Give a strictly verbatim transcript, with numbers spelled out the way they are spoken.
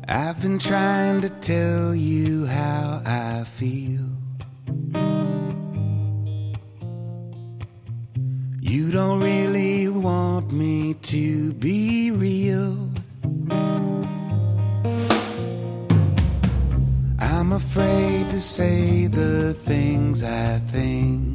I've been trying to tell you how I feel. You don't really want me to be real. I'm afraid to say the things I think.